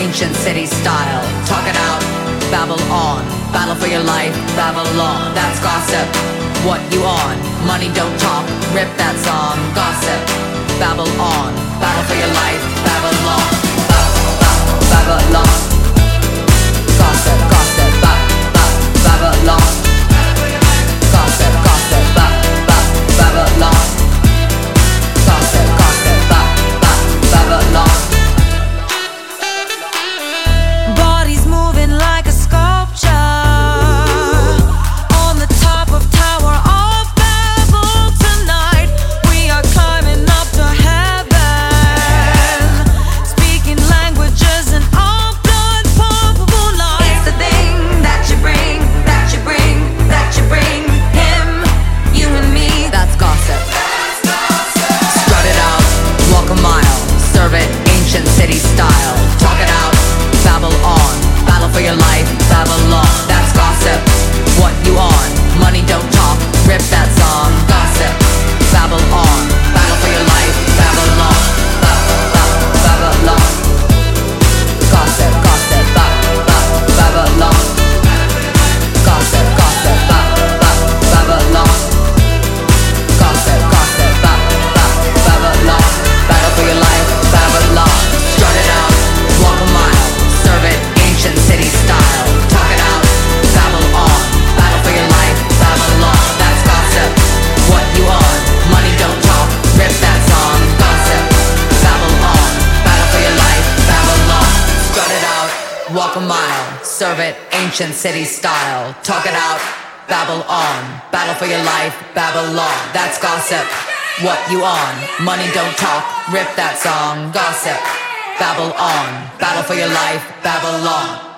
ancient city style. Talk it out, babble on. Battle for your life, Babylon. That's gossip. What you on? Money don't talk. Rip that song. Gossip. Babble on. Battle for your life, Babylon. Babylon. Gossip, gossip. Babylon. Gossip, gossip. Babylon. Gossip, gossip. Babylon. Bodies moving like a sculpture on the top of Tower of Babel tonight. We are climbing up to heaven, speaking languages in all blood pumpable life. It's the thing that you bring, that you bring, that you bring. Him, you and me. That's gossip. Strut it out, walk a mile, serve it ancient city style. Talk it out, babble on. Battle for your life, Babylon. That's gossip. What you on? Money don't talk. Rip that song. Gossip. Babble on. Battle for your life, Babylon. Babylon. Gossip, gossip. Babylon. Gossip, gossip. Babylon. Gossip, gossip. Babylon. Battle for your life, Babylon. Strut it out, walk a mile, serve it ancient city style. Talk it out, babble on. Battle for your life, Babylon. That's gossip. What you on? Money don't talk. Rip that song. Gossip. Babble on. Battle for your life, Babylon. Strut it out, walk a mile, serve it ancient city style. Talk it out, babble on. Battle for your life, Babylon. That's gossip. What you on? Money don't talk. Rip that song. Gossip. Babble on. Battle for your life, Babylon.